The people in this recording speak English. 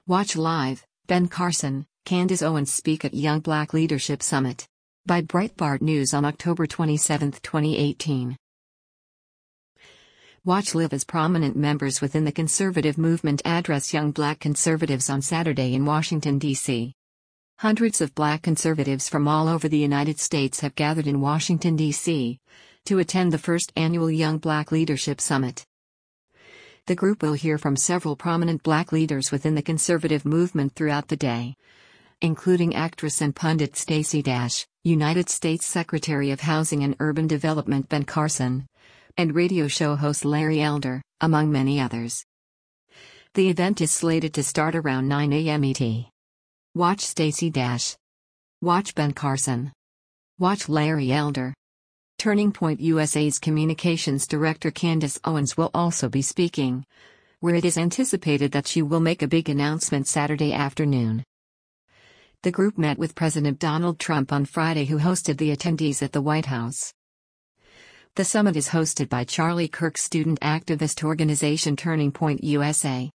Watch live, Ben Carson, Candace Owens speak at Young Black Leadership Summit. By Breitbart News on October 27, 2018. Watch live as prominent members within the conservative movement address young black conservatives on Saturday in Washington, D.C. Hundreds of black conservatives from all over the United States have gathered in Washington, D.C. to attend the first annual Young Black Leadership Summit. The group will hear from several prominent black leaders within the conservative movement throughout the day, including actress and pundit Stacey Dash, United States Secretary of Housing and Urban Development Ben Carson, and radio show host Larry Elder, among many others. The event is slated to start around 9 a.m. ET. Watch Stacey Dash. Watch Ben Carson. Watch Larry Elder. Turning Point USA's Communications Director Candace Owens will also be speaking, where it is anticipated that she will make a big announcement Saturday afternoon. The group met with President Donald Trump on Friday, who hosted the attendees at the White House. The summit is hosted by Charlie Kirk's student activist organization Turning Point USA.